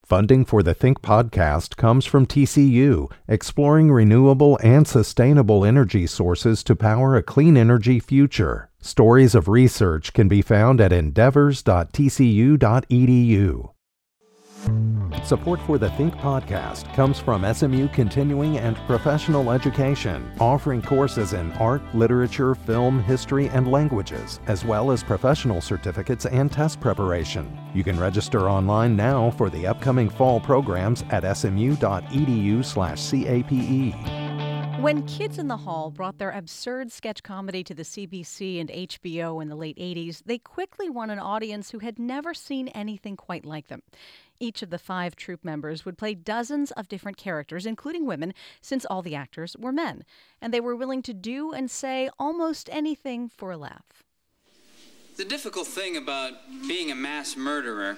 Funding for the Think podcast comes from TCU, exploring renewable and sustainable energy sources to power a clean energy future. Stories of research can be found at endeavors.tcu.edu. Support for the Think podcast comes from SMU Continuing and Professional Education, offering courses in art, literature, film, history, and languages, as well as professional certificates and test preparation. You can register online now for the upcoming fall programs at smu.edu/CAPE. When Kids in the Hall brought their absurd sketch comedy to the CBC and HBO in the late 80s, they quickly won an audience who had never seen anything quite like them. Each of the 5 troupe members would play dozens of different characters, including women, since all the actors were men. And they were willing to do and say almost anything for a laugh. The difficult thing about being a mass murderer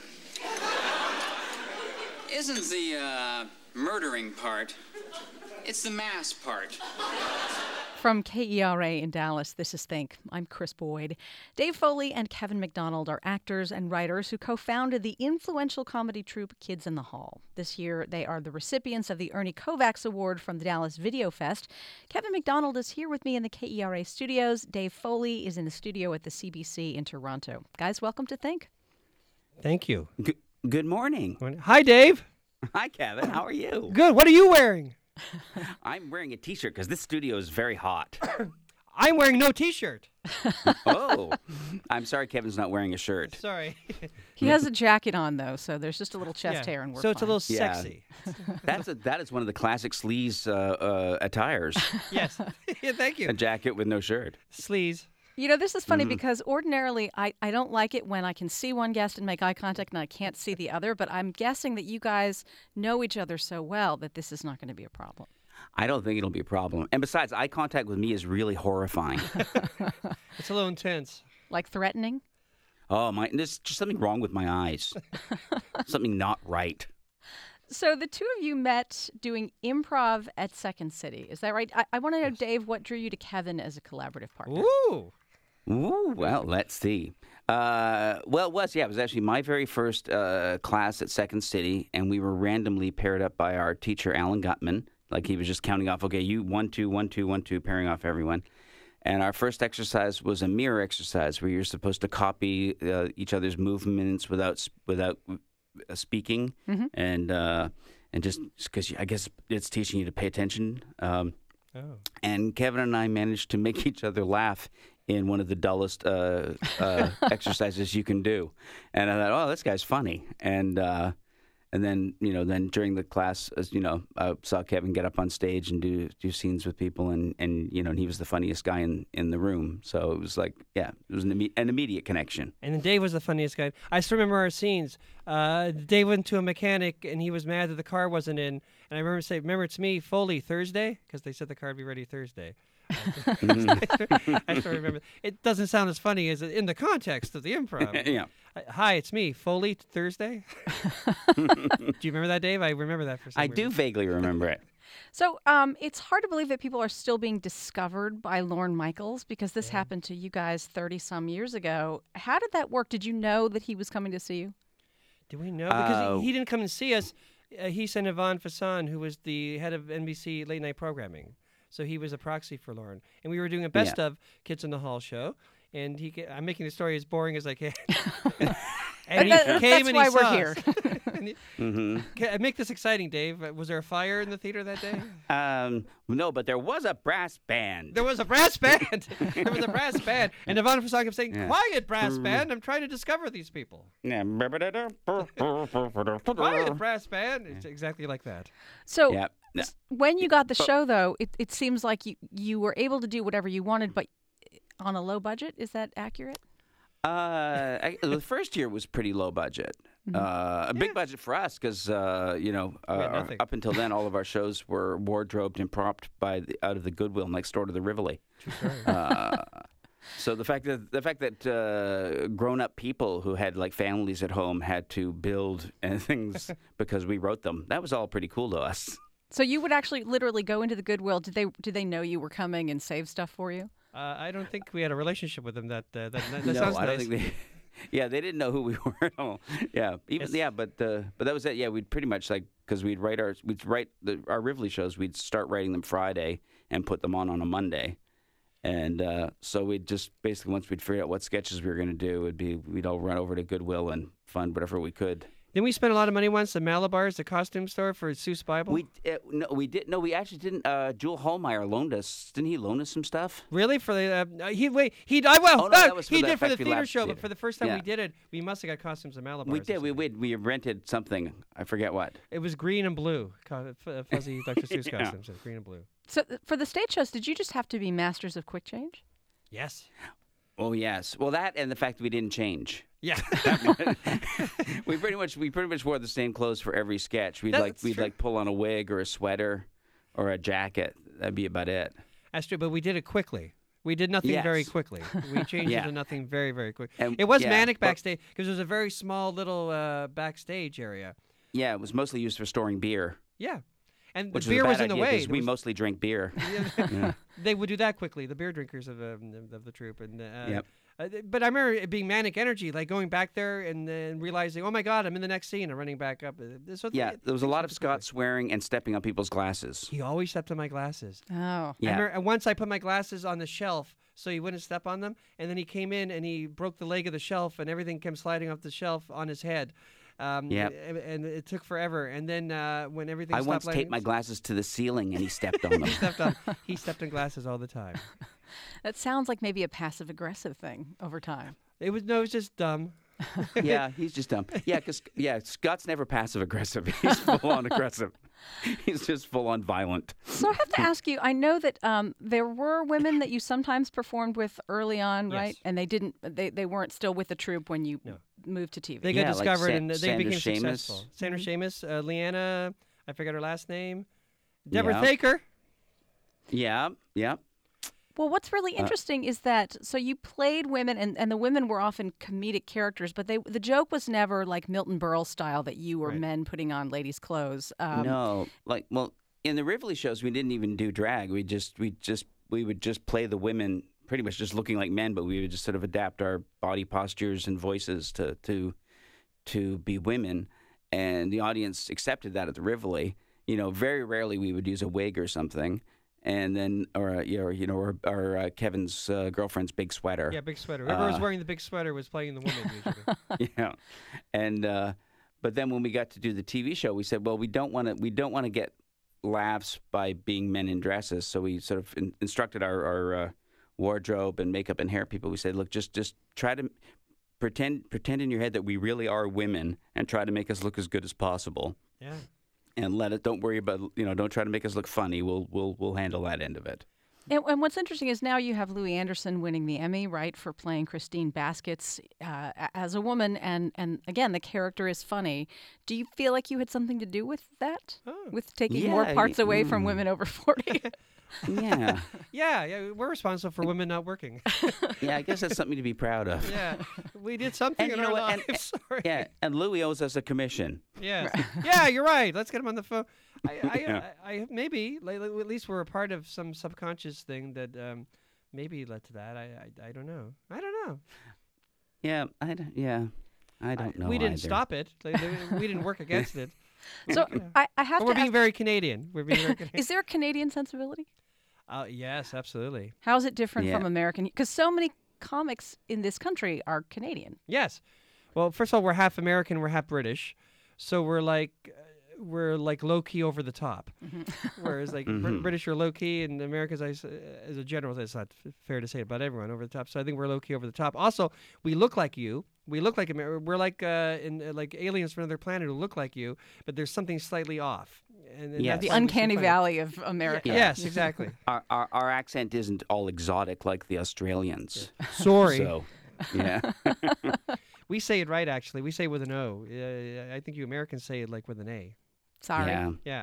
isn't the murdering part. It's the mass part. From KERA in Dallas, this is Think. I'm Chris Boyd. Dave Foley and Kevin McDonald are actors and writers who co-founded the influential comedy troupe Kids in the Hall. This year, they are the recipients of the Ernie Kovacs Award from the Dallas Video Fest. Kevin McDonald is here with me in the KERA studios. Dave Foley is in the studio at the CBC in Toronto. Guys, welcome to Think. Thank you. Good morning. Hi, Dave. Hi, Kevin. How are you? Good. What are you wearing? I'm wearing a T-shirt because this studio is very hot. I'm wearing no T-shirt. Oh, I'm sorry Kevin's not wearing a shirt. Sorry. He has a jacket on, though, so there's just a little chest hair and we're So it's a fine. little sexy. That is one of the classic sleaze attires. Yes. Yeah, thank you. A jacket with no shirt. Sleaze. You know, this is funny because ordinarily I don't like it when I can see one guest and make eye contact and I can't see the other, but I'm guessing that you guys know each other so well that this is not going to be a problem. I don't think it'll be a problem. And besides, eye contact with me is really horrifying. It's a little intense. Like threatening? Oh, there's just something wrong with my eyes. Something not right. So the two of you met doing improv at Second City. Is that right? I want to know, Dave, what drew you to Kevin as a collaborative partner? Ooh, well, let's see. It was actually my very first class at Second City, and we were randomly paired up by our teacher, Alan Gutman. Like he was just counting off, okay, you 1, 2, 1, 2, 1, 2, pairing off everyone. And our first exercise was a mirror exercise where you're supposed to copy each other's movements without speaking, and just because I guess it's teaching you to pay attention. And Kevin and I managed to make each other laugh in one of the dullest exercises you can do. And I thought, oh, this guy's funny. And then, then during the class, I saw Kevin get up on stage and do scenes with people, and he was the funniest guy in the room. So it was like, it was an immediate connection. And then Dave was the funniest guy. I still remember our scenes. Dave went to a mechanic, and he was mad that the car wasn't in. And I remember saying, remember, it's me, Foley, Thursday? Because they said the car would be ready Thursday. I still remember. It doesn't sound as funny as in the context of the improv. Yeah. Hi, it's me, Foley, Thursday. Do you remember that, Dave? I remember that for some reason. I do vaguely remember it. So it's hard to believe that people are still being discovered by Lorne Michaels because this happened to you guys 30-some years ago. How did that work? Did you know that he was coming to see you? Did we know? Because he didn't come and see us. He sent Yvonne Fasson, who was the head of NBC late night programming. So he was a proxy for Lorne. And we were doing a best of Kids in the Hall show. And I'm making the story as boring as I can. And he came and he saw us. Make this exciting, Dave. Was there a fire in the theater that day? No, but there was a brass band. There was a brass band. And Yvonne Fasson kept saying, quiet, brass band. I'm trying to discover these people. Yeah. Quiet, brass band. It's exactly like that. So when you got the show, though, it seems like you were able to do whatever you wanted, but on a low budget. Is that accurate? The first year was pretty low budget. A big budget for us because, up until then, all of our shows were wardrobed and propped out of the Goodwill next door to the Rivoli. So the fact that grown-up people who had like families at home had to build and things because we wrote them, that was all pretty cool to us. So you would actually literally go into the Goodwill. Did they know you were coming and save stuff for you? I don't think we had a relationship with them. That No, sounds I don't nice. think Yeah, they didn't know who we were at all. Yeah, but that was it. Yeah, we'd pretty much because we'd write our Rivoli shows. We'd start writing them Friday and put them on a Monday, and so we'd just basically once we'd figured out what sketches we were going to do, we'd all run over to Goodwill and fund whatever we could. Didn't we spend a lot of money once at Malabar's, the costume store for Seuss Bible? We actually didn't. Jewel Hallmeyer loaned us. Didn't he loan us some stuff? Really? For the he did for the theater show, but for the first time we did it, we must have got costumes at Malabar's. We did. We rented something. I forget what. It was green and blue, fuzzy Dr. Seuss costumes, green and blue. So for the stage shows, did you just have to be masters of quick change? Yes. Oh yes. Well, that and the fact that we didn't change. Yeah. we pretty much wore the same clothes for every sketch. We'd pull on a wig or a sweater or a jacket. That'd be about it. That's true, but we did it quickly. We did nothing very quickly. We changed it to nothing very, very quick. It was manic backstage because it was a very small little backstage area. Yeah, it was mostly used for storing beer. Yeah. And which the beer was in the way. Because we mostly drink beer. They would do that quickly, the beer drinkers of the troupe. And but I remember it being manic energy, like going back there and then realizing, oh my God, I'm in the next scene and running back up. There was a lot of Scott swearing and stepping on people's glasses. He always stepped on my glasses. Oh. Yeah. I remember once I put my glasses on the shelf so he wouldn't step on them, and then he came in and he broke the leg of the shelf and everything came sliding off the shelf on his head. And it took forever. And then when everything stopped, I once taped my glasses to the ceiling and he stepped on them. He stepped on glasses all the time. That sounds like maybe a passive-aggressive thing over time. It was just dumb. Yeah, he's just dumb. Yeah, because Scott's never passive-aggressive. He's full-on aggressive. He's just full-on violent. So I have to ask you, I know that there were women that you sometimes performed with early on, right? And they weren't still with the troupe when you moved to TV. They got discovered and they Sandra became Seamus. Successful. Sandra Seamus, Leanna, I forgot her last name, Deborah Thaker. Yeah. Well, what's really interesting is that, so you played women, and the women were often comedic characters, but the joke was never like Milton Berle style that you were men putting on ladies' clothes. No, in the Rivoli shows, we didn't even do drag. We would just play the women, pretty much just looking like men, but we would just sort of adapt our body postures and voices to be women, and the audience accepted that at the Rivoli. Very rarely we would use a wig or something. And then, or Kevin's girlfriend's big sweater. Yeah, big sweater. Whoever was wearing the big sweater was playing the woman usually. Yeah, and but then when we got to do the TV show, we said, well, we don't want to get laughs by being men in dresses. So we sort of instructed our wardrobe and makeup and hair people. We said, look, just try to pretend in your head that we really are women and try to make us look as good as possible. Yeah. And don't worry about, don't try to make us look funny. We'll handle that end of it. And what's interesting is now you have Louis Anderson winning the Emmy, right, for playing Christine Baskets as a woman. And again, the character is funny. Do you feel like you had something to do with that? With taking more parts away from women over 40? Yeah. Yeah, we're responsible for women not working. Yeah, I guess that's something to be proud of. Yeah, we did something in our lives. Sorry. Yeah, and Louis owes us a commission. Yeah, yeah, you're right. Let's get him on the phone. I maybe at least we're a part of some subconscious thing that maybe led to that. I don't know. Yeah, I don't know. We didn't stop it. We didn't work against it. So I have but we're being very Canadian. We're being very Canadian. Is there a Canadian sensibility? Yes, absolutely. How is it different from American? Because so many comics in this country are Canadian. Yes. Well, first of all, we're half American, we're half British, so we're like low key over the top. Whereas British are low key, and Americans, as a general, it's not fair to say about everyone, over the top. So I think we're low key over the top. Also, we look like you. We look like we're like like aliens from another planet who look like you, but there's something slightly off. And the uncanny valley of America. Yeah. Yes, exactly. Our accent isn't all exotic like the Australians. Sorry. So, yeah. We say it right, actually. We say it with an O. I think you Americans say it like with an A. Sorry.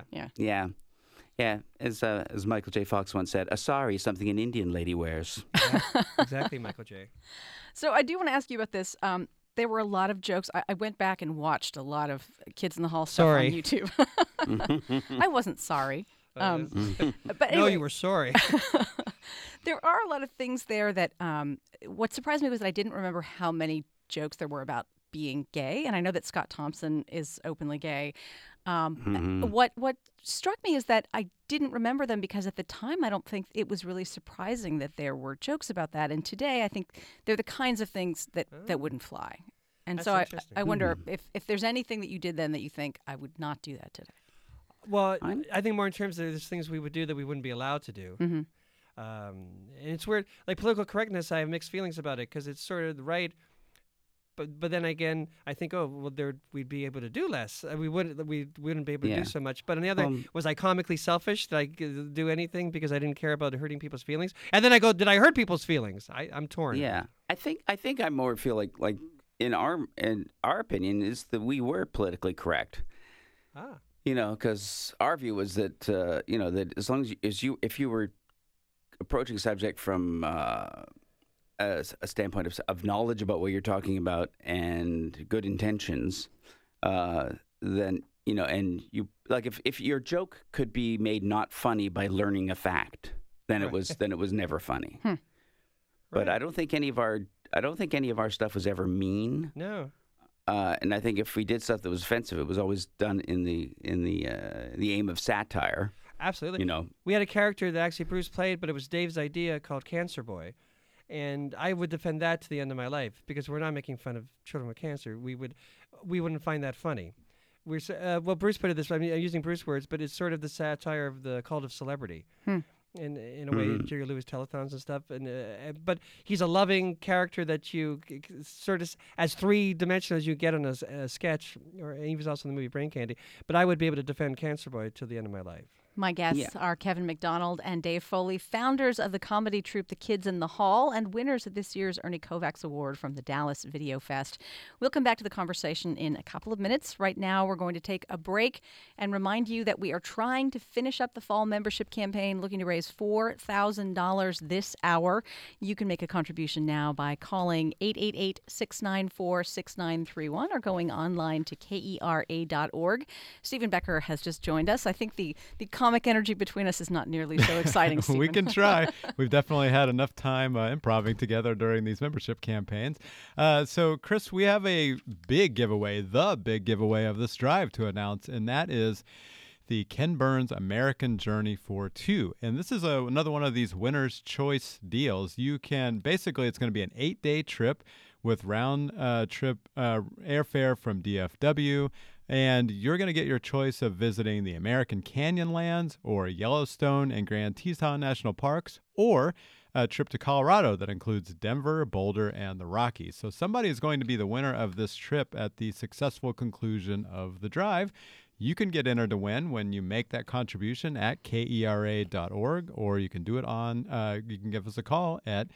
Yeah. As Michael J. Fox once said, a sari is something an Indian lady wears. Yeah, exactly, Michael J. So I do want to ask you about this. There were a lot of jokes. I went back and watched a lot of Kids in the Hall stuff on YouTube. I wasn't sorry. But anyway, no, you were sorry. There are a lot of things there that what surprised me was that I didn't remember how many jokes there were about being gay. And I know that Scott Thompson is openly gay. What struck me is that I didn't remember them because at the time I don't think it was really surprising that there were jokes about that. And today I think they're the kinds of things that wouldn't fly. And so I wonder if there's anything that you did then that you think I would not do that today. Well, I think more in terms of there's things we would do that we wouldn't be allowed to do. Mm-hmm. And it's weird. Like political correctness, I have mixed feelings about it because it's sort of right. But then again, I think, we'd be able to do less. We wouldn't be able to do so much. But on the other, was I comically selfish? Did I do anything because I didn't care about hurting people's feelings? And then I go, did I hurt people's feelings? I'm torn. Yeah, I think I more feel like in our opinion is that we were politically correct. Because our view was that that as long as if you were approaching a subject from a standpoint of knowledge about what you're talking about and good intentions, then and you if your joke could be made not funny by learning a fact, then it was never funny. But I don't think any of our stuff was ever mean. No. And I think if we did stuff that was offensive, it was always done in the aim of satire. Absolutely. We had a character that actually Bruce played, but it was Dave's idea, called Cancer Boy. And I would defend that to the end of my life because we're not making fun of children with cancer. We wouldn't find that funny. Bruce put it this way. I mean, I'm using Bruce words, but it's sort of the satire of the cult of celebrity. In a way, Jerry Lewis telethons and stuff. But he's a loving character that you sort of as three-dimensional as you get on a sketch. Or he was also in the movie Brain Candy. But I would be able to defend Cancer Boy till the end of my life. My guests are Kevin McDonald and Dave Foley, founders of the comedy troupe The Kids in the Hall and winners of this year's Ernie Kovacs Award from the Dallas Video Fest. We'll come back to the conversation in a couple of minutes. Right now, we're going to take a break and remind you that we are trying to finish up the fall membership campaign, looking to raise $4,000 this hour. You can make a contribution now by calling 888-694-6931 or going online to kera.org. Stephen Becker has just joined us. I think the comic energy between us is not nearly so exciting, Stephen. We can try. We've definitely had enough time improvising together during these membership campaigns. So, Chris, we have a big giveaway, the big giveaway of this drive to announce, and that is the Ken Burns American Journey for Two. And this is another one of these winner's choice deals. You can, basically, it's going to be an 8-day trip with round trip airfare from DFW. And you're going to get your choice of visiting the American Canyonlands or Yellowstone and Grand Teton National Parks, or a trip to Colorado that includes Denver, Boulder, and the Rockies. So somebody is going to be the winner of this trip at the successful conclusion of the drive. You can get entered to win when you make that contribution at kera.org, or you can do it you can give us a call at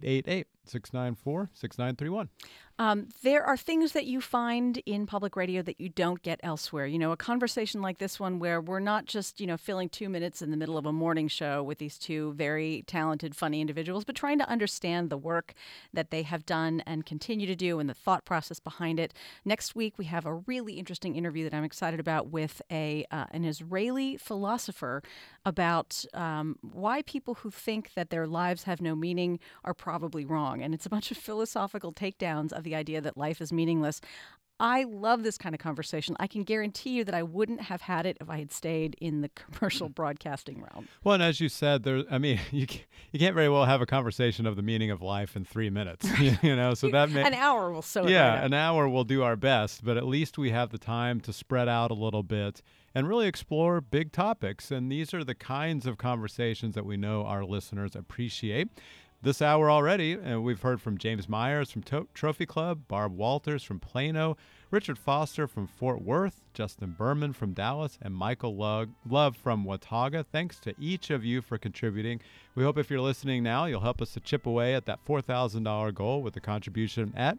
888-694-6931. There are things that you find in public radio that you don't get elsewhere. A conversation like this one where we're not just, filling 2 minutes in the middle of a morning show with these two very talented, funny individuals, but trying to understand the work that they have done and continue to do and the thought process behind it. Next week, we have a really interesting interview that I'm excited about with an Israeli philosopher about why people who think that their lives have no meaning are probably wrong. And it's a bunch of philosophical takedowns of the idea that life is meaningless. I love this kind of conversation. I can guarantee you that I wouldn't have had it if I had stayed in the commercial broadcasting realm. Well, and as you said, you can't very well have a conversation of the meaning of life in 3 minutes. So that an hour will sew it right up. An hour will do our best, but at least we have the time to spread out a little bit and really explore big topics. And these are the kinds of conversations that we know our listeners appreciate. This hour already, we've heard from James Myers from Trophy Club, Barb Walters from Plano, Richard Foster from Fort Worth, Justin Berman from Dallas, and Michael Love from Watauga. Thanks to each of you for contributing. We hope if you're listening now, you'll help us to chip away at that $4,000 goal with a contribution at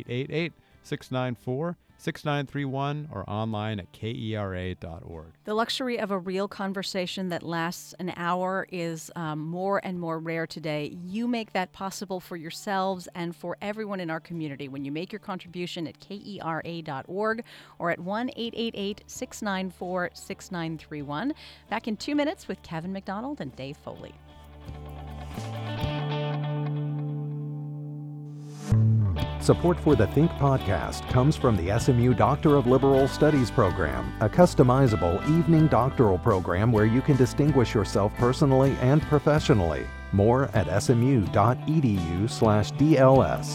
888-694-6931 or online at kera.org. The luxury of a real conversation that lasts an hour is more and more rare today. You make that possible for yourselves and for everyone in our community when you make your contribution at kera.org or at 1-888-694-6931. Back in 2 minutes with Kevin McDonald and Dave Foley. Support for the Think podcast comes from the SMU Doctor of Liberal Studies program, a customizable evening doctoral program where you can distinguish yourself personally and professionally. More at smu.edu/DLS.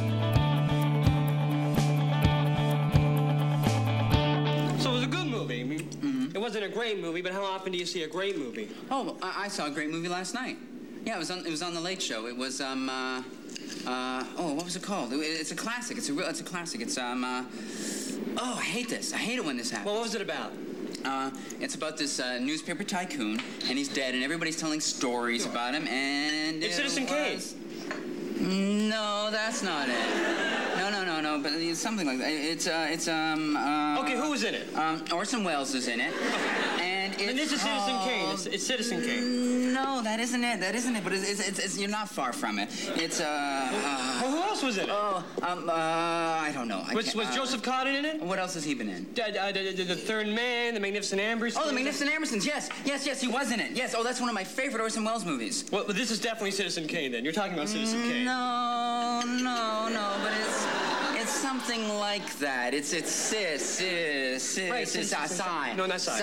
So it was a good movie. I mean, It wasn't a great movie, but how often do you see a great movie? Oh, I saw a great movie last night. Yeah, it was on the Late Show. It was what was it called? It's a classic. It's a classic. It's I hate this. I hate it when this happens. Well, what was it about? It's about this newspaper tycoon, and he's dead, and everybody's telling stories about him, and It's Citizen Kane. No, that's not it. No, but it's something like that. Okay, who was in it? Orson Welles is in it, and it's And this is Citizen Kane. It's Citizen Kane. No, that isn't it. But it's you're not far from it. It's Well, who else was in it? I don't know. Was Joseph Cotten in it? What else has he been in? The Third Man, The Magnificent Ambersons. Oh, The Magnificent Ambersons. Yes, he was in it. Yes. Oh, that's one of my favorite Orson Welles movies. Well, this is definitely Citizen Kane. Then you're talking about Citizen Kane. No, but it's something like that. It's Right, Sigh. No, not Sigh.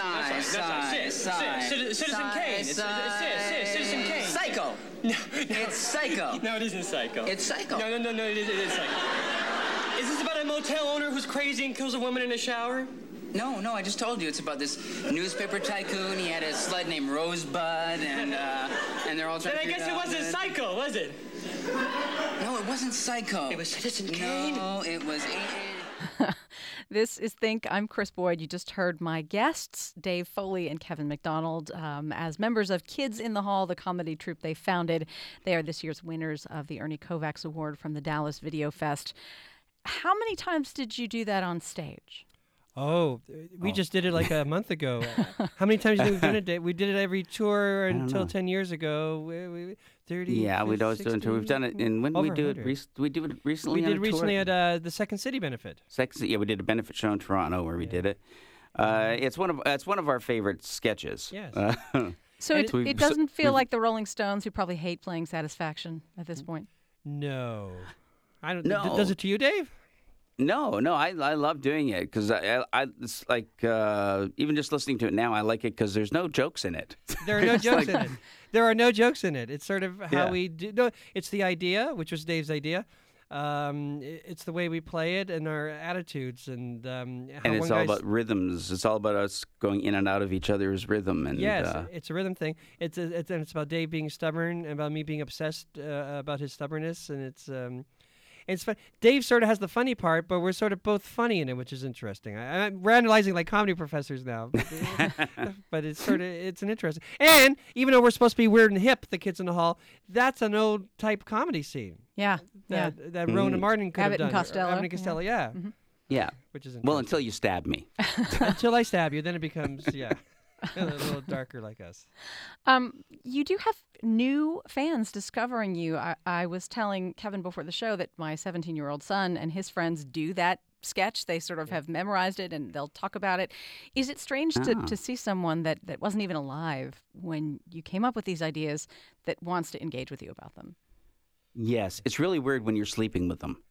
Citizen Kane. It's Citizen Kane. Psycho. No. It's Psycho. No, it isn't Psycho. It's Psycho. No, it is Psycho. Is this about a motel owner who's crazy and kills a woman in a shower? No, I just told you it's about this newspaper tycoon. He had a sled named Rosebud, and they're all trying Then I to guess it wasn't Psycho, was it? No, it wasn't Psycho. It was Citizen Kane. No, it was... This is Think. I'm Chris Boyd. You just heard my guests, Dave Foley and Kevin McDonald, as members of Kids in the Hall, the comedy troupe they founded. They are this year's winners of the Ernie Kovacs Award from the Dallas Video Fest. How many times did you do that on stage? Oh, we just did it like a month ago. How many times have we done it? We did it every tour until 10 years ago. 30. Yeah, we'd always do it. We've done it. And when did we do it? 100. We do it recently. We did on a recently tour? at the Second City benefit. Yeah, we did a benefit show in Toronto where we did it. It's one of our favorite sketches. Yes. So And it doesn't feel like the Rolling Stones, who probably hate playing Satisfaction at this point. No, I don't. No. Does it to you, Dave? No, I love doing it because I it's like even just listening to it now, I like it because there's no jokes in it. There are no It's jokes like- in it. There are no jokes in it. It's sort of how Yeah. we do. No, it's the idea, which was Dave's idea. It's the way we play it and our attitudes and how And one it's all guy's- about rhythms. It's all about us going in and out of each other's rhythm. And Yes, it's a rhythm thing. It's about Dave being stubborn and about me being obsessed about his stubbornness, and it's fun. Dave sort of has the funny part, but we're sort of both funny in it, which is interesting. We're analyzing like comedy professors now, but it's an interesting. And even though we're supposed to be weird and hip, the Kids in the Hall, that's an old type comedy scene Yeah. that Ronan Martin could Abbott have and done. Costello, Abbott and Costello, yeah. yeah. Which is Well, interesting. until you stab me. Until I stab you, then it becomes a little darker like us. You do have new fans discovering you. I was telling Kevin before the show that my 17-year-old son and his friends do that sketch. They sort of have memorized it and they'll talk about it. Is it strange to see someone that wasn't even alive when you came up with these ideas that wants to engage with you about them? Yes, it's really weird when you're sleeping with them.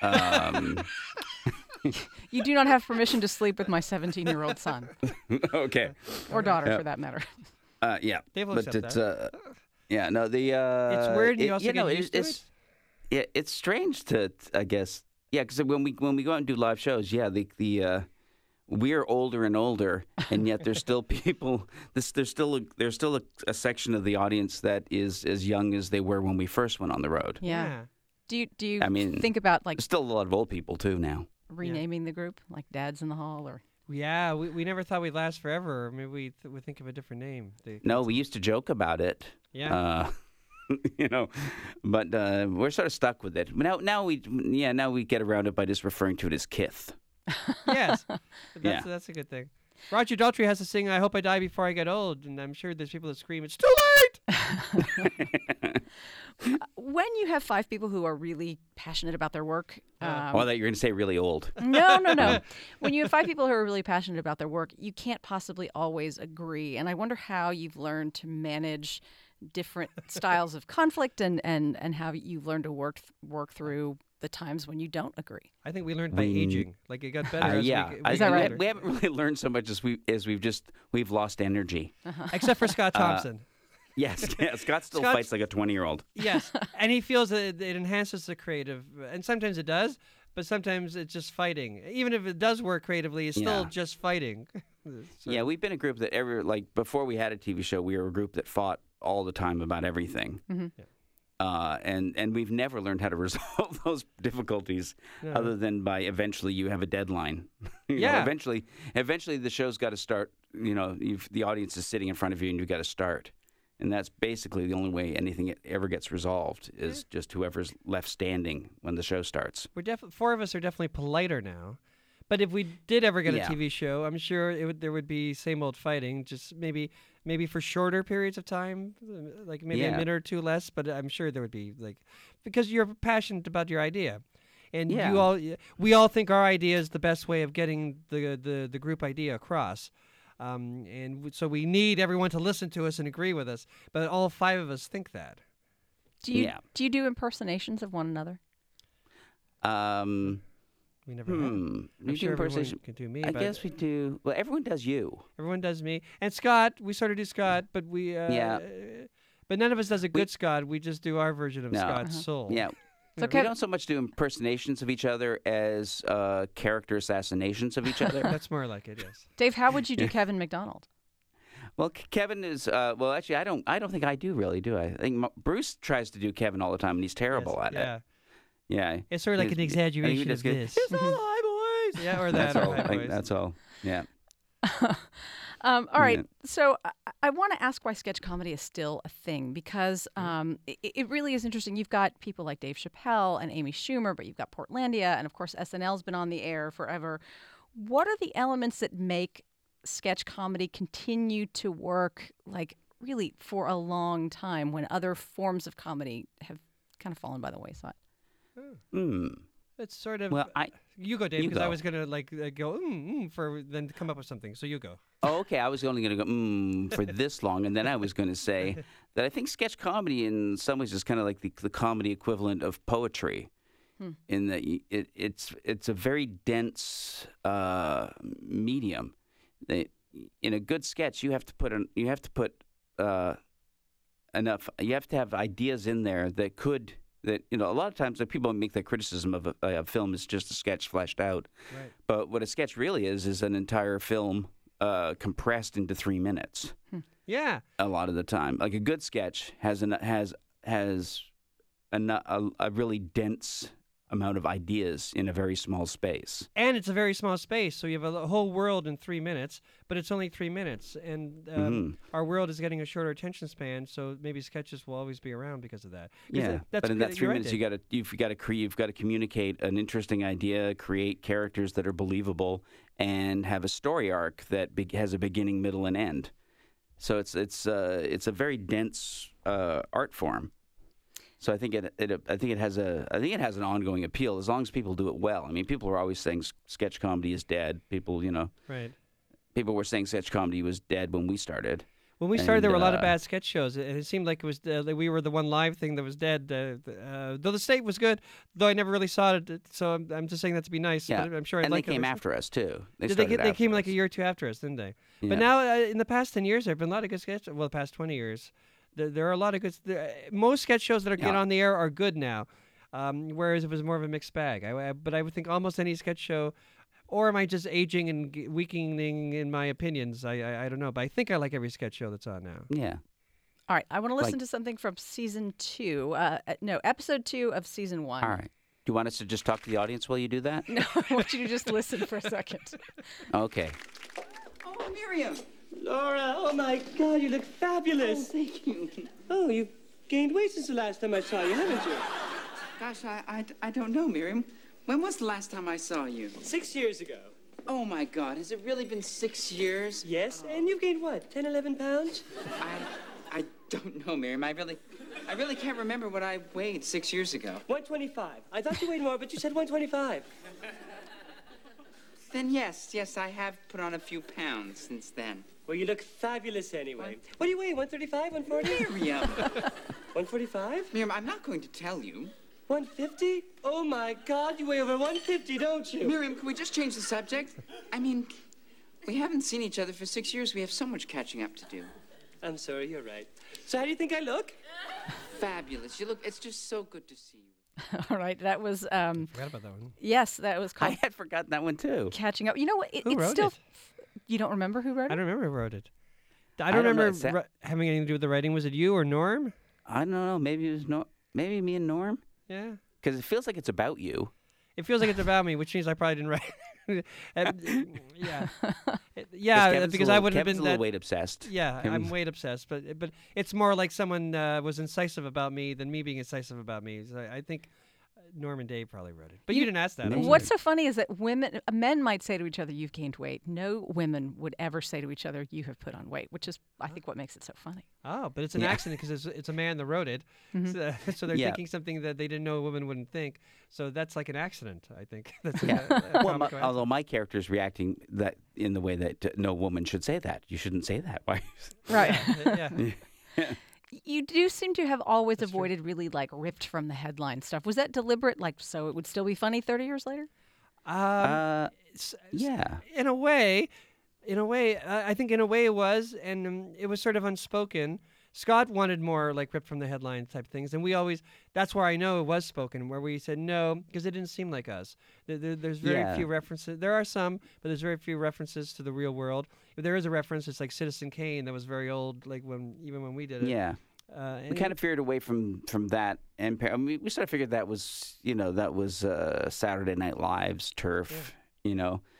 You do not have permission to sleep with my 17-year-old son Okay. or daughter, for that matter. Yeah. Dave will But accept it's yeah, no, the It's weird and you also get used to it's, Yeah, it's strange to I guess. Yeah, because when we go out and do live shows, yeah, the we're older and older, and yet there's still people. There's still a section of the audience that is as young as they were when we first went on the road. Yeah. Do you I mean, think about like There's still a lot of old people too now. renaming the group, like Dads in the Hall, or? Yeah, we never thought we'd last forever. Maybe we think of a different name. No, we used to joke about it. Yeah. But we're sort of stuck with it. Now we get around it by just referring to it as Kith. Yes. Yeah. That's a good thing. Roger Daltrey has to sing "I Hope I Die Before I Get Old," and I'm sure there's people that scream, "It's too late!" When you have 5 people who are really passionate about their work, Oh, I thought you were going to say really old. No. When you have 5 people who are really passionate about their work, you can't possibly always agree. And I wonder how you've learned to manage different styles of conflict and how you've learned to work through the times when you don't agree. I think we learned by aging. Like it got better. As yeah, we Is that right? older. We haven't really learned so much as we've lost energy. Except for Scott Thompson. Yes, Scott still Scott's- fights like a 20-year-old. Yes, and he feels that it enhances the creative, and sometimes it does, but sometimes it's just fighting. Even if it does work creatively, it's still Yeah. just fighting. So- Yeah, we've been a group that before we had a TV show, we were a group that fought all the time about everything. And we've never learned how to resolve those difficulties No. other than by eventually you have a deadline. You know, Yeah. eventually the show's got to start. You know, the audience is sitting in front of you and you've got to start. And that's basically the only way anything ever gets resolved is just whoever's left standing when the show starts. We're four of us are definitely politer now. But if we did ever get Yeah. a TV show, I'm sure there would be same old fighting, just maybe for shorter periods of time, like maybe a Yeah. minute or two less. But I'm sure there would be because you're passionate about your idea, and we all think our idea is the best way of getting the group idea across. So we need everyone to listen to us and agree with us. But all five of us think that. Do you do impersonations of one another? We never have. You I'm do sure everyone impersonation? can do me. I but guess we do. Well, everyone does you. everyone does me. And Scott, we sort of do Scott, but we but none of us does a good Scott. We just do our version of No. Scott's soul. Yeah. So We don't so much do impersonations of each other as character assassinations of each other. That's more like it, yes. Dave, how would you do Kevin McDonald? Well, Kevin is actually, I don't think I do really, do I? I think Bruce tries to do Kevin all the time, and he's terrible Yes, at yeah. it. Yeah, It's sort of like an He exaggeration does of good. this. It's all high boys. Yeah, or That's that. all. Or high voice. That's all. Yeah. All right. Yeah. So I want to ask why sketch comedy is still a thing because it really is interesting. You've got people like Dave Chappelle and Amy Schumer, but you've got Portlandia, and of course SNL's been on the air forever. What are the elements that make sketch comedy continue to work, like really for a long time, when other forms of comedy have kind of fallen by the wayside? It's sort of. Well, you go, Dave, you because I go. was gonna go for then to come up with something. So you go. Oh, okay. I was only going to go for this long, and then I was going to say that I think sketch comedy in some ways is kind of like the comedy equivalent of poetry, in that it's a very dense medium. In a good sketch, you have to put enough. You have to have ideas in there that a lot of times people make that criticism of a film is just a sketch fleshed out. Right. But what a sketch really is an entire film compressed into 3 minutes. Yeah. A lot of the time, like a good sketch has a really dense amount of ideas in a very small space. And it's a very small space, so you have a whole world in 3 minutes, but it's only 3 minutes, and our world is getting a shorter attention span, so maybe sketches will always be around because of that. 'Cause Yeah, that's but in that you're 3 right, minutes, Dave. you've got to communicate an interesting idea, create characters that are believable, and have a story arc that has a beginning, middle, and end. So it's a very dense art form. So I think it has an ongoing appeal as long as people do it well. I mean, people are always saying sketch comedy is dead. People People were saying sketch comedy was dead when we started. When we started, there were a lot of And, bad sketch shows, and it seemed like it was we were the one live thing that was dead. Though the state was good, though I never really saw it, so I'm just saying that to be nice. Yeah, But I'm sure I'd and like they it came eventually. after us too. They came like a year or two after us, didn't they? Yeah. But now, in the past 10 years, there have been a lot of good sketch. Well, the past 20 years, there are a lot of good. Most sketch shows that get on the air are good now, whereas it was more of a mixed bag. But I would think almost any sketch show, or am I just aging and weakening in my opinions? I don't know, but I think I like every sketch show that's on now. Yeah. All right, I want to listen to something from season 2. Episode 2 of season 1. All right. Do you want us to just talk to the audience while you do that? No, I want you to just listen for a second. Okay. Oh, Miriam. Laura, oh my God, you look fabulous. Thank you. Oh, you've gained weight since the last time I saw you, haven't you? Gosh, I don't know, Miriam. When was the last time I saw you? 6 years ago. Oh, my God. Has it really been 6 years? Yes, and you've gained what, 10, 11 pounds? I don't know, Miriam. I really can't remember what I weighed 6 years ago. 125. I thought you weighed more, but you said 125. Then yes, I have put on a few pounds since then. Well, you look fabulous anyway. What do you weigh, 135, 140? Miriam! 145? Miriam, I'm not going to tell you. 150? Oh my God, you weigh over 150, don't you? Miriam, can we just change the subject? I mean, we haven't seen each other for 6 years. We have so much catching up to do. I'm sorry, you're right. So how do you think I look? Fabulous. You look, it's just so good to see you. All right, that was Forgot about that one. yes, that was I called had forgotten that one too. Catching Up. You know what? Who It's wrote still. it? You don't remember who wrote I it? don't remember who wrote it. I don't don't know, remember having anything to do with the writing. Was it you or Norm? I don't know. Maybe it was maybe me and Norm. Yeah. Because it feels like it's about you. It feels like it's about me, which means I probably didn't write. Yeah, because I would have Kevin's been a little that. weight obsessed. Yeah, I'm weight obsessed, but it's more like someone was incisive about me than me being incisive about me. So I think Norm and Dave probably wrote it, but you didn't ask that. Maybe. What's so funny is that men might say to each other, "You've gained weight." No women would ever say to each other, "You have put on weight," which is, I think, what makes it so funny. Oh, but it's an accident because it's a man that wrote it, so they're thinking something that they didn't know a woman wouldn't think. So that's like an accident, I think. That's Well, although my character is reacting that in the way that no woman should say that. You shouldn't say that. Why? Right. yeah. You do seem to have always avoided really like ripped from the headline stuff. Was that deliberate? Like, so it would still be funny 30 years later? Yeah. In a way, I think in a way it was, and it was sort of unspoken. Scott wanted more like ripped from the headline type things, and we always, that's where I know it was spoken, where we said no, because it didn't seem like us. There's very few references. There are some, but there's very few references to the real world. If there is a reference, it's like Citizen Kane that was very old, like even when we did it. Yeah. We kind of veered away from that, and we sort of figured that was Saturday Night Live's turf, and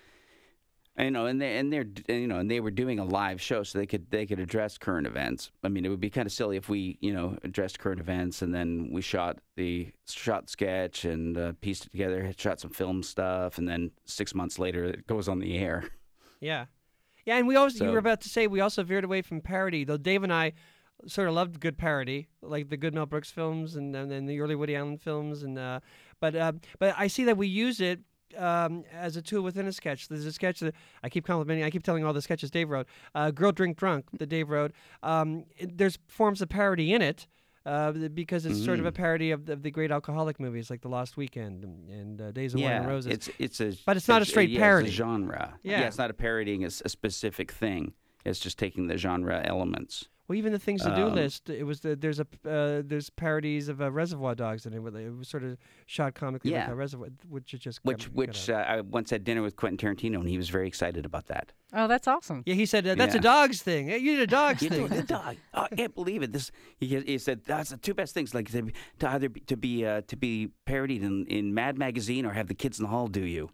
they were doing a live show, so they could address current events. I mean, it would be kind of silly if we addressed current events and then we shot sketch and pieced it together, shot some film stuff, and then 6 months later it goes on the air. Yeah, and we also you were about to say we also veered away from parody, though. Dave and I sort of loved good parody, like the good Mel Brooks films and then the early Woody Allen films, but I see that we use it as a tool within a sketch. There's a sketch that I keep complimenting. I keep telling all the sketches Dave wrote. Girl Drink Drunk that Dave wrote. There's forms of parody in it because it's sort of a parody of the great alcoholic movies like The Lost Weekend and Days of Wine and Roses. But it's not a straight parody. It's a genre. Yeah, it's not a parodying a specific thing. It's just taking the genre elements. Well, even the things to do list, it was there's parodies of Reservoir Dogs in it. It was sort of shot comically like a Reservoir, which I once had dinner with Quentin Tarantino, and he was very excited about that. Oh, that's awesome. Yeah, he said that's a dog's thing. You did a dog's thing. The dog. Oh, I can't believe it. He said that's the two best things, like to be parodied in Mad Magazine or have the Kids in the Hall do you.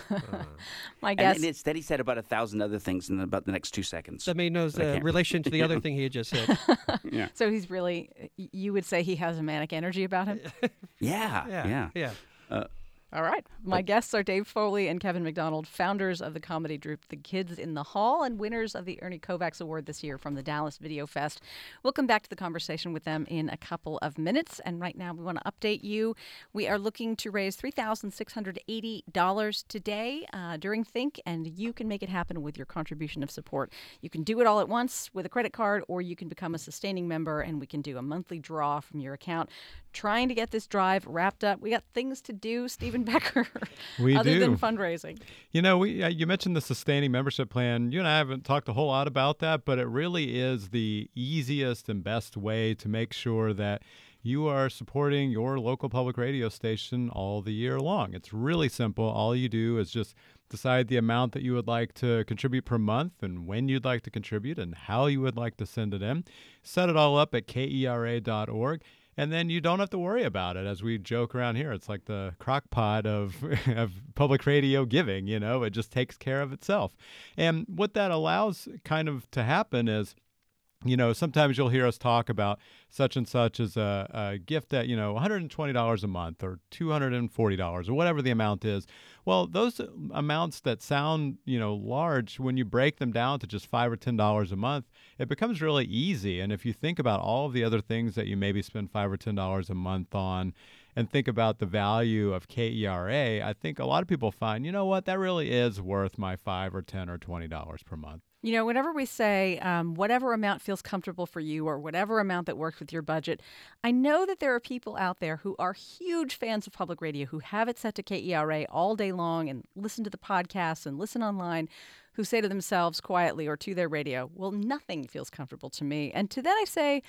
My guess. And instead, he said about 1,000 other things in about the next 2 seconds. That made no relation to the other thing he had just said. Yeah. So he's really, you would say he has a manic energy about him? Yeah. All right. My guests are Dave Foley and Kevin McDonald, founders of the comedy troupe The Kids in the Hall and winners of the Ernie Kovacs Award this year from the Dallas Video Fest. We'll come back to the conversation with them in a couple of minutes. And right now we want to update you. We are looking to raise $3,680 today during Think, and you can make it happen with your contribution of support. You can do it all at once with a credit card, or you can become a sustaining member, and we can do a monthly draw from your account. Trying to get this drive wrapped up. We got things to do, Stephen Becker, other than fundraising. You mentioned the sustaining membership plan. You and I haven't talked a whole lot about that, but it really is the easiest and best way to make sure that you are supporting your local public radio station all the year long. It's really simple. All you do is just decide the amount that you would like to contribute per month and when you'd like to contribute and how you would like to send it in. Set it all up at KERA.org. And then you don't have to worry about it. As we joke around here, it's like the crock pot of public radio giving, it just takes care of itself. And what that allows kind of to happen is, sometimes you'll hear us talk about such and such as a gift at, $120 a month or $240 or whatever the amount is. Well, those amounts that sound, large, when you break them down to just $5 or $10 a month, it becomes really easy. And if you think about all of the other things that you maybe spend $5 or $10 a month on and think about the value of KERA, I think a lot of people find, that really is worth my $5 or $10 or $20 per month. You know, whenever we say whatever amount feels comfortable for you or whatever amount that works with your budget, I know that there are people out there who are huge fans of public radio, who have it set to KERA all day long and listen to the podcasts and listen online, who say to themselves quietly or to their radio, well, nothing feels comfortable to me. And to that I say,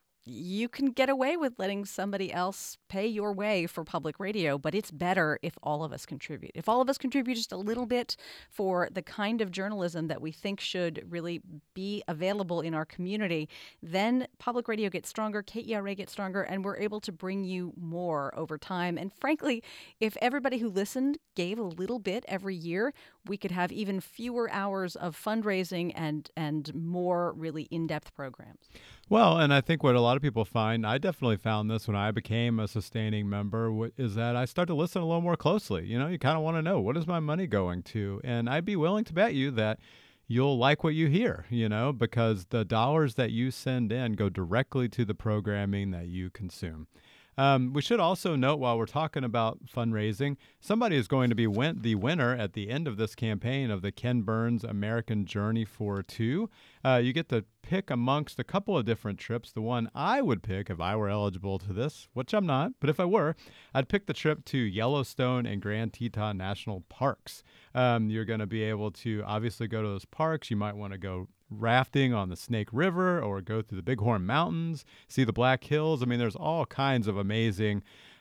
you can get away with letting somebody else pay your way for public radio, but it's better if all of us contribute. If all of us contribute just a little bit for the kind of journalism that we think should really be available in our community, then public radio gets stronger, KERA gets stronger, and we're able to bring you more over time. And frankly, if everybody who listened gave a little bit every year, we could have even fewer hours of fundraising and more really in-depth programs. Well, and I think what a lot of people find, I definitely found this when I became a sustaining member, is that I start to listen a little more closely. You know, you kind of want to know, what is my money going to? And I'd be willing to bet you that you'll like what you hear, you know, because the dollars that you send in go directly to the programming that you consume. We should also note, while we're talking about fundraising, somebody is going to be the winner at the end of this campaign of the Ken Burns American Journey for Two. You get to pick amongst a couple of different trips. The one I would pick if I were eligible to this, which I'm not, but if I were, I'd pick the trip to Yellowstone and Grand Teton National Parks. You're going to be able to obviously go to those parks. You might want to go rafting on the Snake River or go through the Bighorn Mountains, see the Black Hills. I mean, there's all kinds of amazing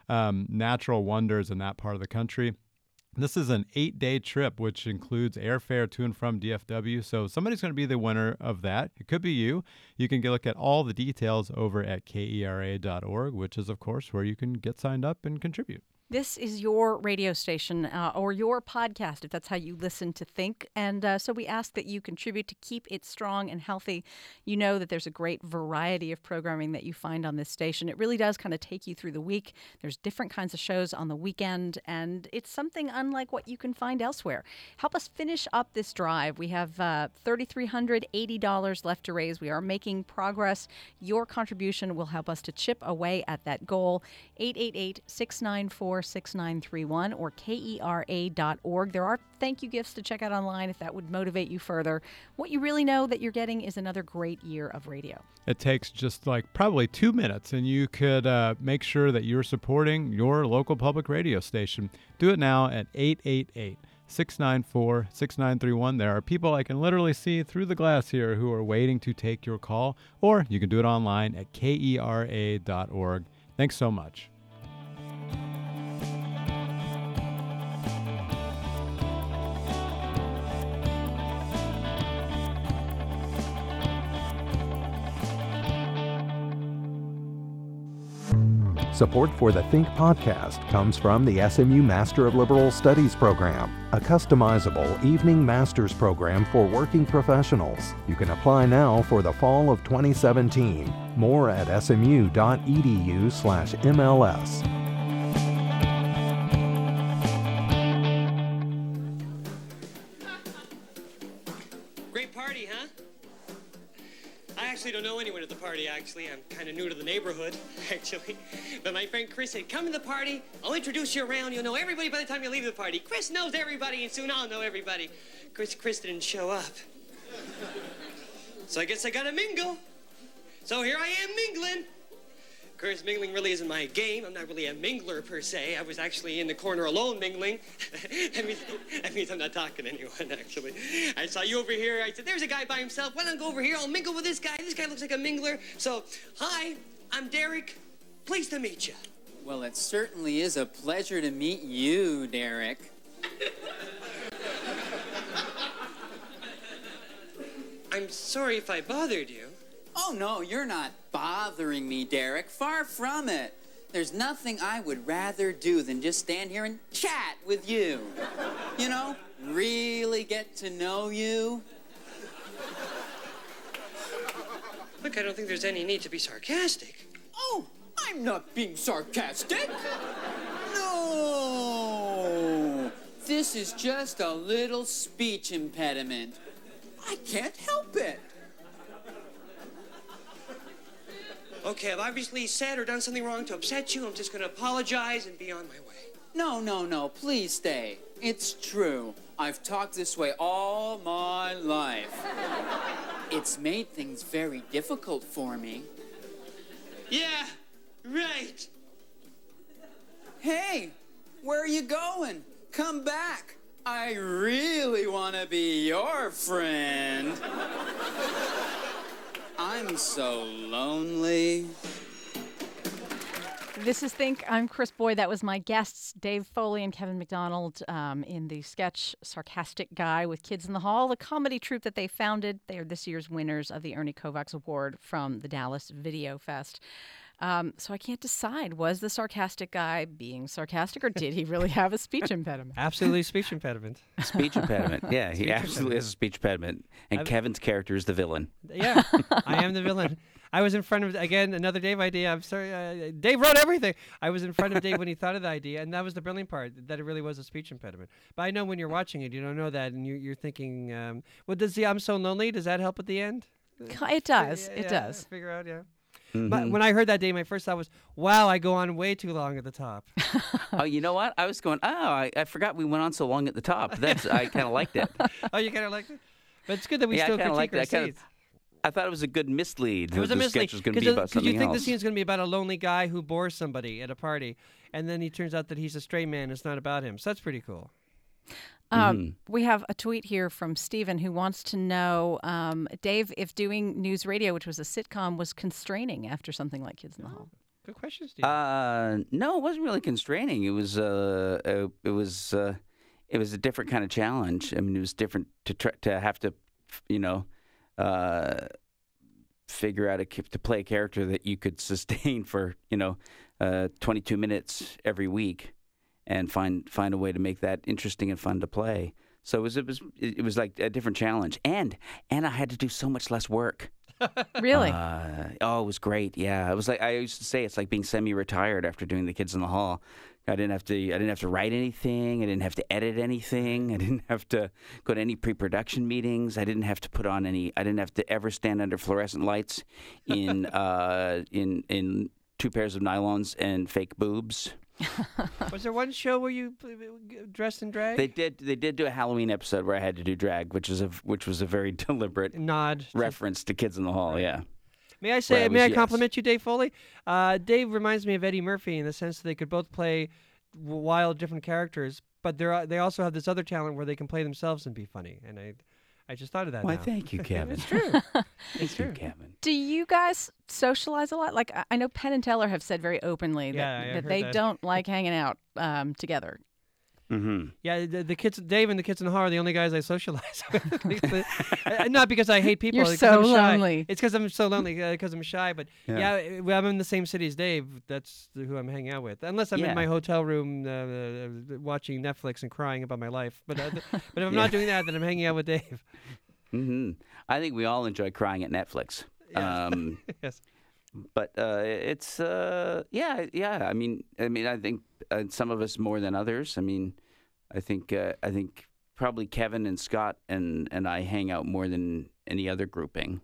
natural wonders in that part of the country. This is an 8-day trip, which includes airfare to and from DFW. So somebody's going to be the winner of that. It could be you. You can look at all the details over at KERA.org, which is, of course, where you can get signed up and contribute. This is your radio station or your podcast, if that's how you listen to Think. And so we ask that you contribute to keep it strong and healthy. You know that there's a great variety of programming that you find on this station. It really does kind of take you through the week. There's different kinds of shows on the weekend, and it's something unlike what you can find elsewhere. Help us finish up this drive. We have $3,380 left to raise. We are making progress. Your contribution will help us to chip away at that goal. 888-694-6931 or KERA.org. There are thank you gifts to check out online if that would motivate you further. What you really know that you're getting is another great year of radio. It takes just like probably 2 minutes, and you could make sure that you're supporting your local public radio station. Do it now at 888-694-6931. There are people I can literally see through the glass here who are waiting to take your call, or you can do it online at KERA.org. Thanks so much. Support for the Think podcast comes from the SMU Master of Liberal Studies program, a customizable evening master's program for working professionals. You can apply now for the fall of 2017. More at smu.edu/MLS. Great party, huh? I actually don't know anyone at the party, actually. I'm kind of new to the neighborhood, actually. But my friend Chris said, come to the party, I'll introduce you around, you'll know everybody by the time you leave the party. Chris knows everybody, and soon I'll know everybody. Chris didn't show up. So I guess I gotta mingle. So here I am mingling. Of course, mingling really isn't my game. I'm not really a mingler, per se. I was actually in the corner alone mingling. that means I'm not talking to anyone, actually. I saw you over here. I said, there's a guy by himself. Why don't I go over here? I'll mingle with this guy. This guy looks like a mingler. So, hi, I'm Derek. Pleased to meet you. Well, it certainly is a pleasure to meet you, Derek. I'm sorry if I bothered you. Oh, no, you're not bothering me, Derek. Far from it. There's nothing I would rather do than just stand here and chat with you. You know, really get to know you. Look, I don't think there's any need to be sarcastic. Oh, I'm not being sarcastic. No. This is just a little speech impediment. I can't help it. Okay, I've obviously said or done something wrong to upset you. I'm just going to apologize and be on my way. No, please stay. It's true. I've talked this way all my life. It's made things very difficult for me. Yeah, right. Hey, where are you going? Come back. I really want to be your friend. I'm so lonely. This is Think. I'm Chris Boyd. That was my guests, Dave Foley and Kevin McDonald, in the sketch Sarcastic Guy with Kids in the Hall, the comedy troupe that they founded. They are this year's winners of the Ernie Kovacs Award from the Dallas Video Fest. So I can't decide, was the sarcastic guy being sarcastic or did he really have a speech impediment? Absolutely speech impediment. Speech impediment. Yeah, he absolutely has a speech impediment. And Kevin's character is the villain. Yeah, I am the villain. I was in front of, again, another Dave idea. I'm sorry. Dave wrote everything. I was in front of Dave when he thought of the idea, and that was the brilliant part, that it really was a speech impediment. But I know when you're watching it, you don't know that, and you're thinking, well, does the I'm so lonely, does that help at the end? It does. It does. Figure out, yeah. Mm-hmm. But when I heard that, Dave, my first thought was, wow, I go on way too long at the top. Oh, you know what? I was going, I forgot we went on so long at the top. I kind of liked it. Oh, you kind of liked it? But it's good that we still critique our scenes. I thought it was a good mislead. It was a mislead. Sketch was going to be about something you think else. the scene's going to be about a lonely guy who bores somebody at a party, and then he turns out that he's a straight man. It's not about him. So that's pretty cool. We have a tweet here from Stephen who wants to know, Dave, if doing news radio, which was a sitcom, was constraining after something like Kids in the Hall. Good question, Steve. No, it wasn't really constraining. It was a different kind of challenge. I mean, it was different to have to, figure out to play a character that you could sustain for 22 minutes every week, and find a way to make that interesting and fun to play. So it was like a different challenge, and I had to do so much less work. Really? It was great. Yeah, it was like I used to say, it's like being semi-retired after doing the Kids in the Hall. I didn't have to write anything. I didn't have to edit anything. I didn't have to go to any pre-production meetings. I didn't have to put on any. I didn't have to ever stand under fluorescent lights in two pairs of nylons and fake boobs. Was there one show where you dressed in drag? They did do a Halloween episode where I had to do drag, which was a very deliberate nod reference to Kids in the Hall. Yeah. May I say? May I compliment you, Dave Foley? Dave reminds me of Eddie Murphy in the sense that they could both play wild, different characters, but they also have this other talent where they can play themselves and be funny. And I just thought of that. Why, now. thank you, Kevin. It's true. Thank you, Kevin. Do you guys socialize a lot? Like, I know Penn and Teller have said very openly that they don't like hanging out together. Mm-hmm. Yeah, the kids, Dave and the Kids in the Hall are the only guys I socialize with. Not because I hate people. You're so I'm shy. Lonely. It's because I'm so lonely, because I'm shy. But I'm in the same city as Dave. That's who I'm hanging out with. Unless I'm in my hotel room watching Netflix and crying about my life. But if I'm not doing that, then I'm hanging out with Dave. Mm-hmm. I think we all enjoy crying at Netflix. Yes. But it's I mean I think some of us more than others. I mean, I think probably Kevin and Scott and I hang out more than any other grouping.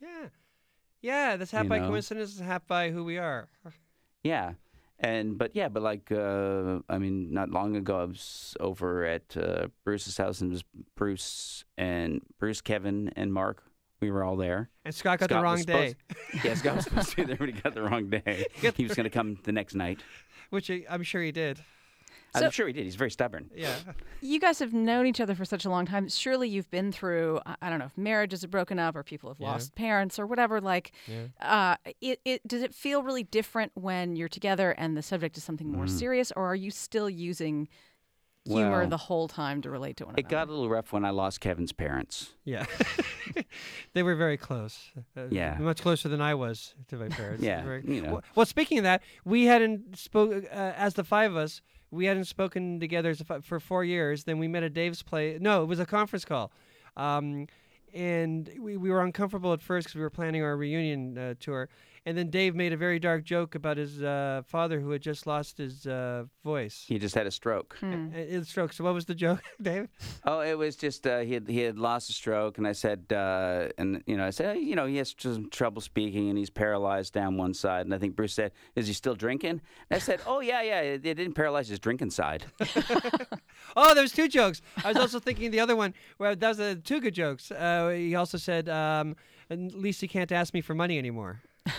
Yeah. That's half by coincidence, half by who we are. Yeah, but like I mean, not long ago I was over at Bruce's house, and it was Bruce, Kevin, and Mark. We were all there. And Scott got the wrong day. Scott was supposed to be there, but he got the wrong day. He was going to come the next night. Which I'm sure he did. I'm sure he did. He's very stubborn. Yeah. You guys have known each other for such a long time. Surely you've been through, I don't know, if marriages have broken up or people have lost parents or whatever. Like, does it feel really different when you're together and the subject is something more serious, or are you still using humor the whole time to relate to one another? It got a little rough when I lost Kevin's parents. Yeah. They were very close. Much closer than I was to my parents. Well, speaking of that, we hadn't spoken, as the five of us, we hadn't spoken together for 4 years. Then we met at Dave's play. No, it was a conference call. and we were uncomfortable at first because we were planning our reunion tour. And then Dave made a very dark joke about his father who had just lost his voice. He just had a stroke. Stroke. So what was the joke, Dave? Oh, it was just he had lost a stroke, and I said, he has some trouble speaking, and he's paralyzed down one side. And I think Bruce said, "Is he still drinking?" And I said, "Oh yeah, it didn't paralyze his drinking side." Oh, there's 2 jokes. I was also thinking the other one. Well, that was 2 good jokes. He also said, "At least he can't ask me for money anymore."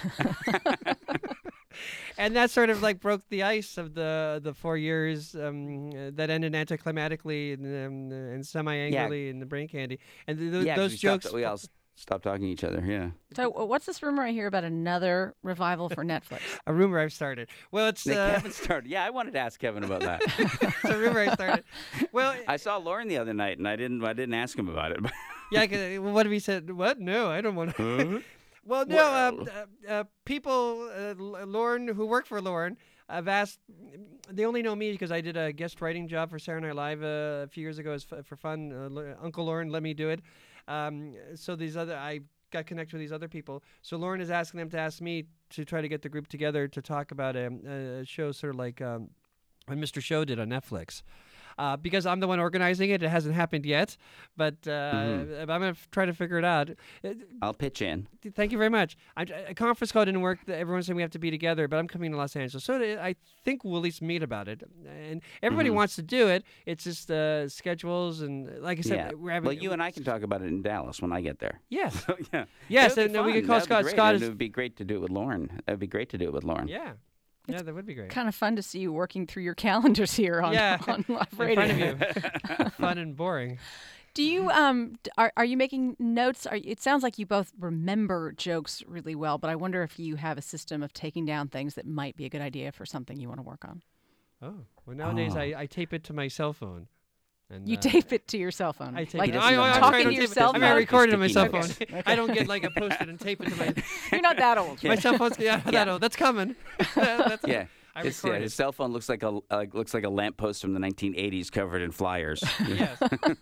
And that sort of like broke the ice of the 4 years that ended anticlimactically and semi-angrily in the brain candy. And those jokes. We all stopped talking to each other. Yeah. So what's this rumor I hear about another revival for Netflix? A rumor I've started. Well, it's Kevin started. Yeah, I wanted to ask Kevin about that. It's a rumor I started. Well, I saw Lauren the other night, and I didn't ask him about it. Yeah. What have he said? What? No, I don't want to. Well, no. People, Lauren, who work for Lauren, I've asked. They only know me because I did a guest writing job for Saturday Night Live a few years ago as for fun. Uncle Lauren let me do it. So I got connected with these other people. So Lauren is asking them to ask me to try to get the group together to talk about a show sort of like what Mr. Show did on Netflix. Because I'm the one organizing it. It hasn't happened yet, but I'm going to try to figure it out. I'll pitch in. Thank you very much. A conference call didn't work. Everyone's saying we have to be together, but I'm coming to Los Angeles. So I think we'll at least meet about it. And everybody wants to do it. It's just schedules and, like I said, we're having... Well, you and I can talk about it in Dallas when I get there. Yes. So, yeah. Yes, and we can call Scott. Scott It would be great to do it with Lauren. It would be great to do it with Lauren. Yeah. Yeah, that would be great. Kind of fun to see you working through your calendars here on live radio. In front of you. Fun and boring. Do you are you making notes? It sounds like you both remember jokes really well, but I wonder if you have a system of taking down things that might be a good idea for something you want to work on. Oh, well, nowadays I tape it to my cell phone. And, you tape it to your cell phone. I tape like it. Talking to yourself. I record it on my cell phone. Okay. I don't get like a post-it and tape it to my. You're not that old. My cell phone's that old. That's coming. His cell phone looks like a lamppost from the 1980s covered in flyers. Yes.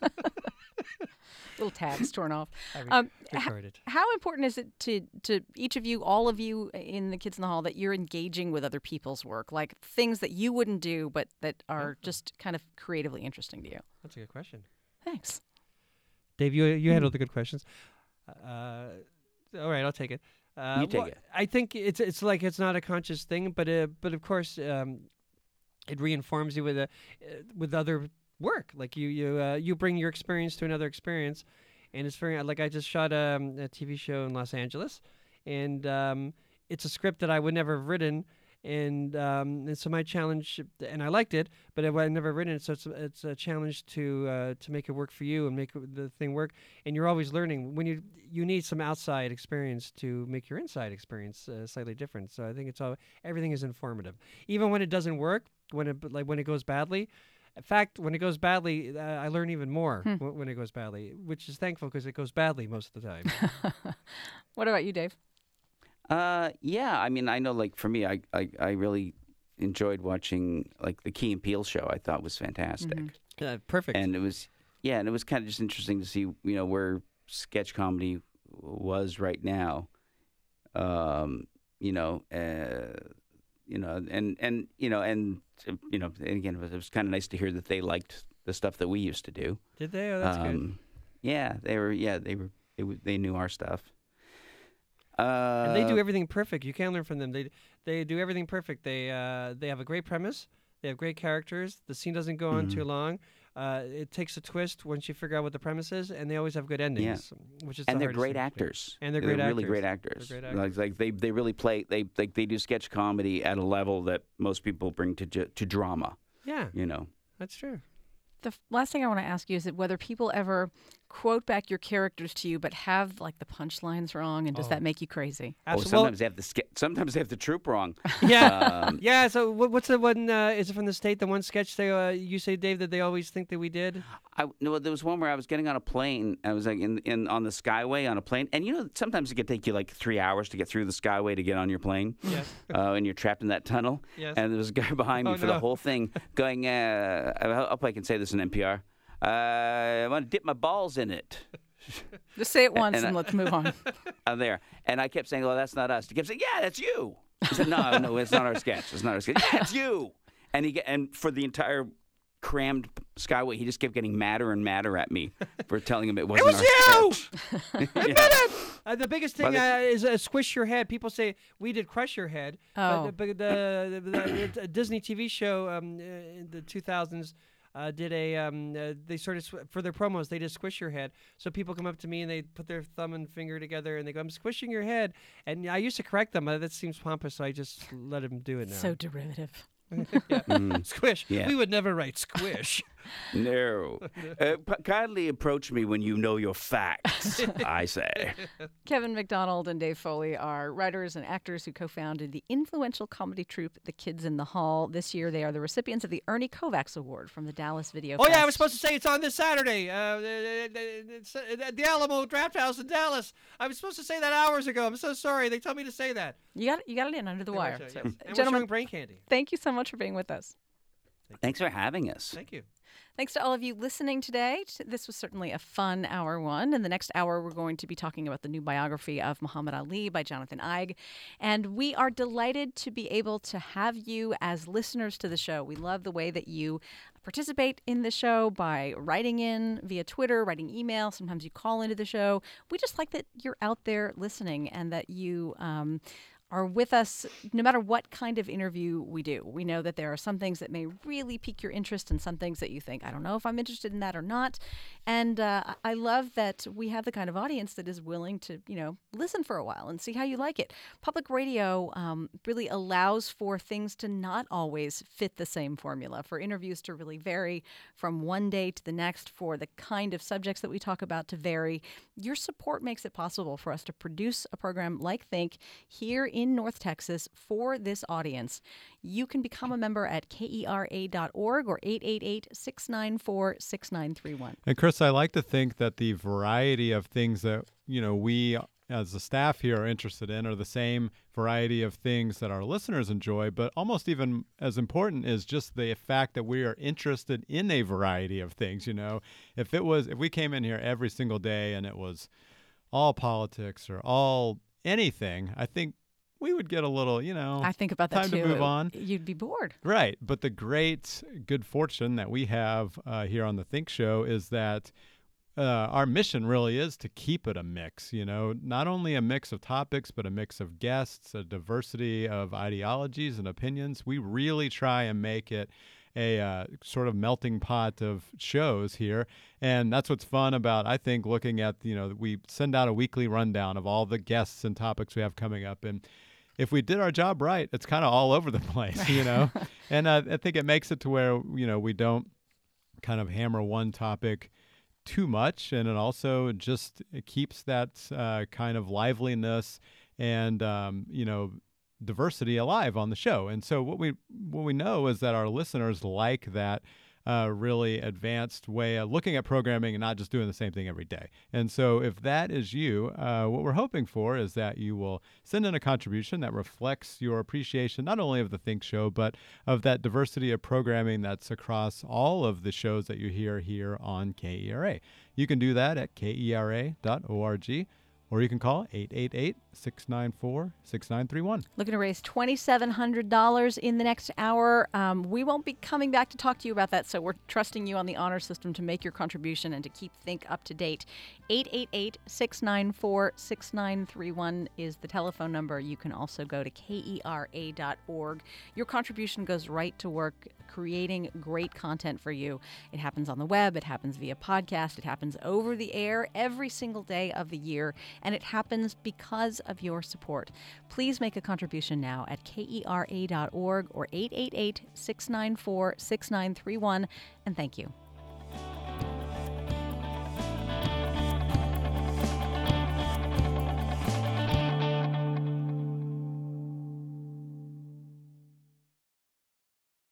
Little tags torn off. Recorded. How important is it to each of you, all of you in the Kids in the Hall, that you're engaging with other people's work, like things that you wouldn't do but that are just kind of creatively interesting to you? That's a good question. Thanks. Dave, you handled the good questions. All right, I'll take it. You take it. I think it's like it's not a conscious thing, but of course it reinforms you with other work. Like you bring your experience to another experience, and it's very like I just shot a TV show in Los Angeles, and it's a script that I would never have written. And so my challenge, and I liked it, but I've never written it, so it's a challenge to make it work for you and make the thing work. And you're always learning. When you need some outside experience to make your inside experience slightly different. So I think everything is informative, even when it doesn't work. When it goes badly. In fact, when it goes badly, I learn even more when it goes badly, which is thankful because it goes badly most of the time. What about you, Dave? Yeah, I mean, I know, like, for me, I really enjoyed watching, like, the Key and Peele show. I thought was fantastic. Perfect. And it was kind of just interesting to see, where sketch comedy was right now. And again, it was kind of nice to hear that they liked the stuff that we used to do. Did they? Oh, that's good. Yeah, they knew our stuff. And they do everything perfect. You can learn from them. They do everything perfect. They have a great premise. They have great characters. The scene doesn't go on too long. It takes a twist once you figure out what the premise is, and they always have good endings. Yeah. Which is and they're great actors. And they're really great actors. Like they really play. They do sketch comedy at a level that most people bring to drama. Yeah. That's true. The last thing I want to ask you is that whether people ever quote back your characters to you, but have like the punchlines wrong, and does that make you crazy? Sometimes they have the troop wrong. Yeah, yeah. So what's the one? Is it from the state? The one sketch you say, Dave, that they always think that we did. No, there was one where I was getting on a plane. I was like in on the Skyway on a plane, and sometimes it could take you like 3 hours to get through the Skyway to get on your plane. Yes. And you're trapped in that tunnel. Yes. And there was a guy behind me the whole thing going. I hope I can say this in NPR. I want to dip my balls in it. Just say it once and let's move on. I'm there. And I kept saying, "Oh, that's not us." He kept saying, "Yeah, that's you." I said, "No, it's not our sketch. It's not our sketch." "Yeah, it's you." And for the entire crammed Skyway, he just kept getting madder and madder at me for telling him it wasn't our sketch. Admit it! The biggest thing is Squish Your Head. People say we did Crush Your Head. Oh. But the Disney TV show in the 2000s did they sort of, for their promos, they did Squish Your Head. So people come up to me and they put their thumb and finger together and they go, "I'm squishing your head." And I used to correct them. That seems pompous, so I just let them do it now. So derivative. Squish. Yeah. We would never write Squish. No. Kindly approach me when you know your facts, I say. Kevin McDonald and Dave Foley are writers and actors who co-founded the influential comedy troupe The Kids in the Hall. This year, they are the recipients of the Ernie Kovacs Award from the Dallas Video Oh, Fest. yeah, I was supposed to say it's on this Saturday. It's at the Alamo Draft House in Dallas. I was supposed to say that hours ago. I'm so sorry. They told me to say that. You got it in under the wire. Yes. So, And we're gentlemen, showing Brain Candy. thank you so much for being with us. Thanks for having us. Thank you. Thanks to all of you listening today. This was certainly a fun hour one. In the next hour, we're going to be talking about the new biography of Muhammad Ali by Jonathan Eig. And we are delighted to be able to have you as listeners to the show. We love the way that you participate in the show by writing in via Twitter, writing email. Sometimes you call into the show. We just like that you're out there listening and that you are with us no matter what kind of interview we do. We know that there are some things that may really pique your interest and some things that you think, I don't know if I'm interested in that or not. And I love that we have the kind of audience that is willing to, listen for a while and see how you like it. Public radio really allows for things to not always fit the same formula, for interviews to really vary from one day to the next, for the kind of subjects that we talk about to vary. Your support makes it possible for us to produce a program like Think here in North Texas for this audience. You can become a member at KERA.org or 888-694-6931. And Chris, I like to think that the variety of things that, we as the staff here are interested in are the same variety of things that our listeners enjoy, but almost even as important is just the fact that we are interested in a variety of things. If we came in here every single day and it was all politics or all anything, I think we would get a little, I think about that time too. to move on. You'd be bored. Right. But the great good fortune that we have here on the Think Show is that our mission really is to keep it a mix, not only a mix of topics, but a mix of guests, a diversity of ideologies and opinions. We really try and make it a sort of melting pot of shows here. And that's what's fun about, I think, looking at, we send out a weekly rundown of all the guests and topics we have coming up. And if we did our job right, it's kind of all over the place, And I think it makes it to where, we don't kind of hammer one topic too much. And it also just keeps that kind of liveliness and, diversity alive on the show. And so what we know is that our listeners like that really advanced way of looking at programming and not just doing the same thing every day. And so if that is you, what we're hoping for is that you will send in a contribution that reflects your appreciation not only of the Think Show, but of that diversity of programming that's across all of the shows that you hear here on KERA. You can do that at KERA.org. Or you can call 888-694-6931. Looking to raise $2,700 in the next hour. We won't be coming back to talk to you about that, so we're trusting you on the honor system to make your contribution and to keep Think up to date. 888-694-6931 is the telephone number. You can also go to KERA.org. Your contribution goes right to work creating great content for you. It happens on the web. It happens via podcast. It happens over the air every single day of the year. And it happens because of your support. Please make a contribution now at KERA.org or 888-694-6931. And thank you.